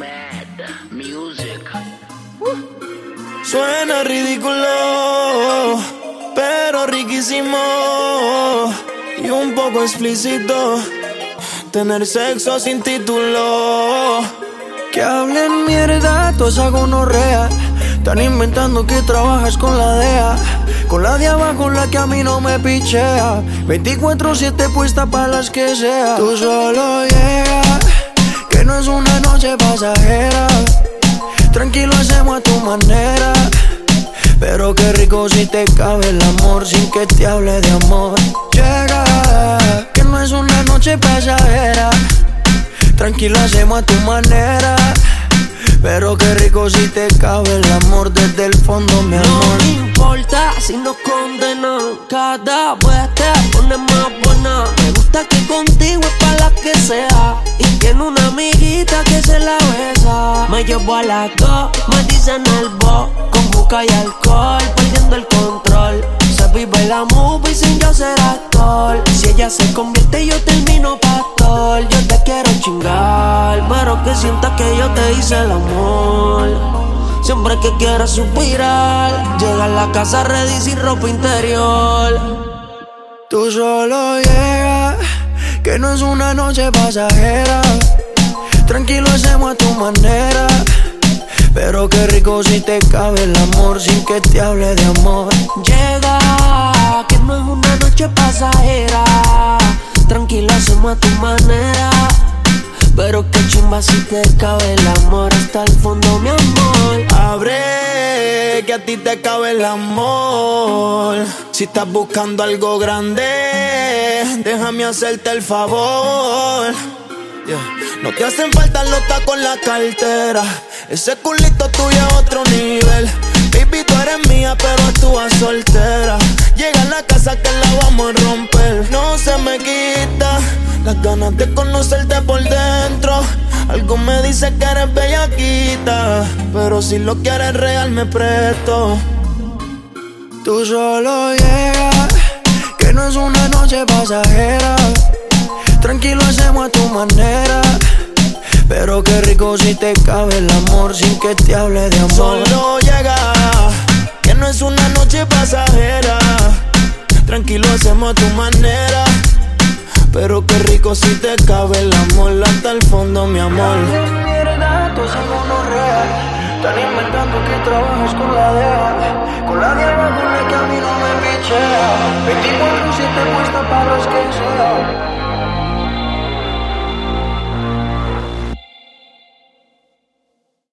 Suena ridículo, pero riquísimo y un poco explícito. Tener sexo sin título. Que hablen mierda, toda esa gonorrea. Están inventando que trabajas con la DEA, con la de abajo, la que a mí no me pichea. 24/7 puesta pa' las que sea. Tú solo llega, que no es una noche pasajera. Tranquilo, hacemos a tu manera. Pero qué rico si te cabe el amor sin que te hable de amor. Llega, que no es una noche pasajera. Tranquilo, hacemos a tu manera. Pero qué rico si te cabe el amor desde el fondo, mi amor. No me importa si nos condenan. Cada vez te pones más buena. Me gusta que contigo es pa' la que sea. Y tiene una amiguita que se la besa. Me llevo a las dos, me dicen el bo. Con buca y alcohol, perdiendo el control. Se vive la movie sin yo ser actor. Si ella se convierte yo termino pastor. Yo te quiero chingar, pero que sientas que yo te hice el amor. Siempre que quieras suspirar, llega a la casa ready sin ropa interior. Tú solo llega, que no es una noche pasajera. Tranquilo, hacemos a tu manera. Pero qué rico si te cabe el amor sin que te hable de amor. Llega, que no es una noche pasajera. Tranquilo, hacemos a tu manera. Pero qué chimba si te cabe el amor hasta el fondo, mi amor. Abre, que a ti te cabe el amor. Si estás buscando algo grande, déjame hacerte el favor. No te hacen falta los tacos en la cartera. Ese culito tuyo es otro nivel. Baby, tú eres mía, pero actúas soltera. Llega a la casa que la vamos a romper. No se me quita las ganas de conocerte por dentro. Algo me dice que eres bellaquita, pero si lo quieres real me presto. Tú solo llega, que no es una noche pasajera. Tranquilo, hacemos a tu manera. Pero qué rico si te cabe el amor sin que te hable de amor. Solo llega, que no es una noche pasajera. Tranquilo, hacemos a tu manera. Pero qué rico si te cabe el amor hasta el fondo, mi amor. Mierda, tú esa gonorrea. Están inventando que trabajas con la DEA, con la de abajo, la que a mí no me pichea. 24/7 puesta para los que sea.